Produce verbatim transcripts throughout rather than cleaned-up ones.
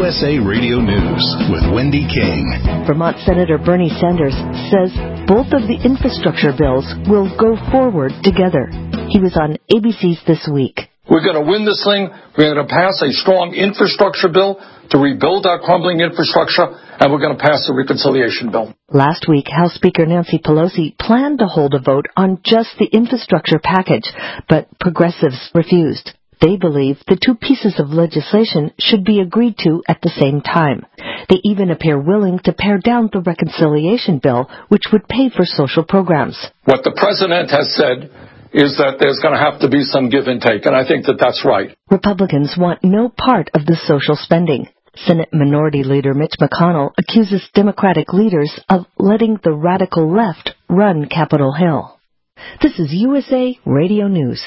S A Radio News with Wendy King. Vermont Senator Bernie Sanders says both of the infrastructure bills will go forward together. He was on A B C's This Week. We're going to win this thing. We're going to pass a strong infrastructure bill to rebuild our crumbling infrastructure, and we're going to pass a reconciliation bill. Last week, House Speaker Nancy Pelosi planned to hold a vote on just the infrastructure package, but progressives refused. They believe the two pieces of legislation should be agreed to at the same time. They even appear willing to pare down the reconciliation bill, which would pay for social programs. What the president has said is that there's going to have to be some give and take, and I think that that's right. Republicans want no part of the social spending. Senate Minority Leader Mitch McConnell accuses Democratic leaders of letting the radical left run Capitol Hill. This is U S A Radio News.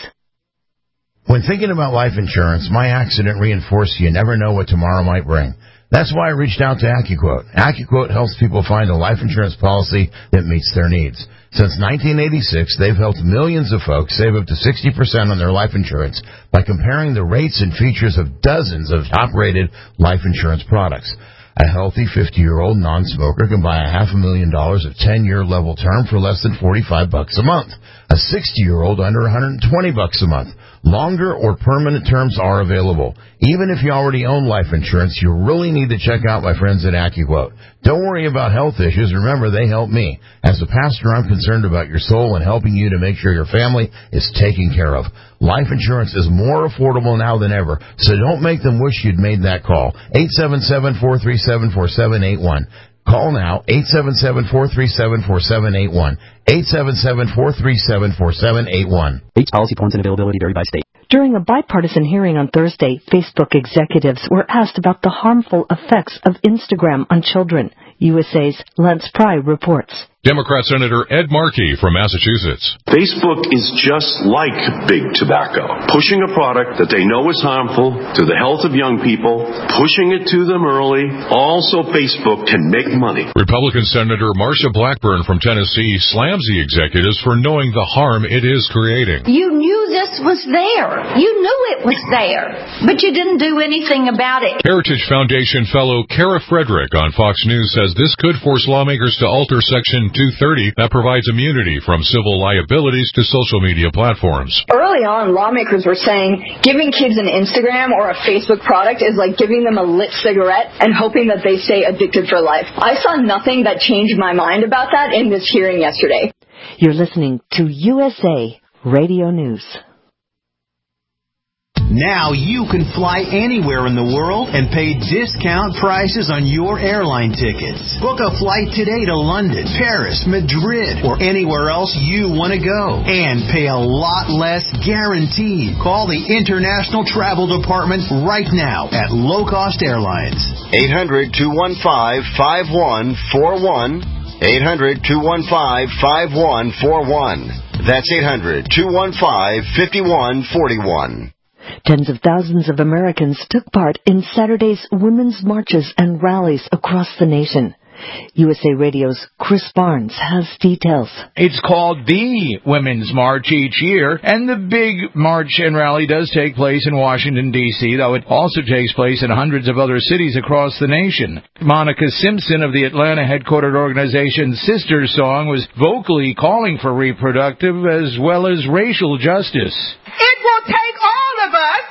When thinking about life insurance, my accident reinforced you never know what tomorrow might bring. That's why I reached out to AccuQuote. AccuQuote helps people find a life insurance policy that meets their needs. Since nineteen eighty-six, they've helped millions of folks save up to sixty percent on their life insurance by comparing the rates and features of dozens of top-rated life insurance products. A healthy fifty-year-old non-smoker can buy a half a million dollars of ten-year level term for less than forty-five bucks a month. A sixty-year-old under one hundred twenty bucks a month. Longer or permanent terms are available. Even if you already own life insurance, you really need to check out my friends at AccuQuote. Don't worry about health issues. Remember, they help me. As a pastor, I'm concerned about your soul and helping you to make sure your family is taken care of. Life insurance is more affordable now than ever, so don't make them wish you'd made that call. eight seven seven, four three seven, four seven eight one. Call now, eight seven seven, four three seven, four seven eight one. eight seven seven, four three seven, four seven eight one. Each policy points and availability vary by state. During a bipartisan hearing on Thursday, Facebook executives were asked about the harmful effects of Instagram on children. U S A's Lance Pry reports. Democrat Senator Ed Markey from Massachusetts. Facebook is just like big tobacco, pushing a product that they know is harmful to the health of young people, pushing it to them early. Also, Facebook can make money. Republican Senator Marsha Blackburn from Tennessee slams the executives for knowing the harm it is creating. You knew this was there. You knew it was there, but you didn't do anything about it. Heritage Foundation fellow Kara Frederick on Fox News says this could force lawmakers to alter Section two thirty that provides immunity from civil liabilities to social media platforms. Early on, lawmakers were saying giving kids an Instagram or a Facebook product is like giving them a lit cigarette and hoping that they stay addicted for life. I saw nothing that changed my mind about that in this hearing yesterday. You're listening to U S A Radio News. Now you can fly anywhere in the world and pay discount prices on your airline tickets. Book a flight today to London, Paris, Madrid, or anywhere else you want to go. And pay a lot less guaranteed. Call the International Travel Department right now at Low Cost Airlines. eight hundred, two one five, five one four one. eight hundred, two one five, five one four one. That's eight hundred, two one five, five one four one. Tens of thousands of Americans took part in Saturday's women's marches and rallies across the nation. U S A Radio's Chris Barnes has details. It's called the Women's March each year, and the big march and rally does take place in Washington, D C, though it also takes place in hundreds of other cities across the nation. Monica Simpson of the Atlanta-headquartered organization Sister Song was vocally calling for reproductive as well as racial justice. It will take all of us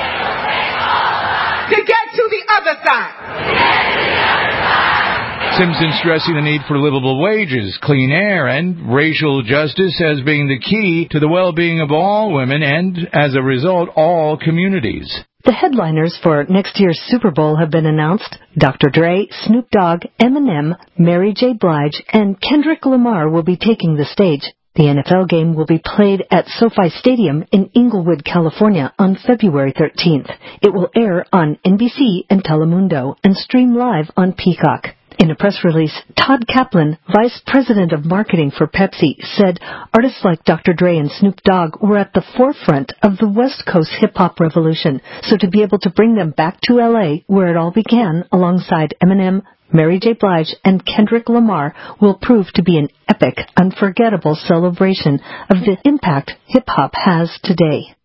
to get to the other side. Simpson stressing the need for livable wages, clean air, and racial justice as being the key to the well-being of all women and, as a result, all communities. The headliners for next year's Super Bowl have been announced. Doctor Dre, Snoop Dogg, Eminem, Mary J. Blige, and Kendrick Lamar will be taking the stage. The N F L game will be played at SoFi Stadium in Inglewood, California on February thirteenth. It will air on N B C and Telemundo and stream live on Peacock. In a press release, Todd Kaplan, Vice President of Marketing for Pepsi, said artists like Doctor Dre and Snoop Dogg were at the forefront of the West Coast hip-hop revolution, so to be able to bring them back to L A, where it all began, alongside Eminem, Mary J. Blige, and Kendrick Lamar, will prove to be an epic, unforgettable celebration of the impact hip-hop has today.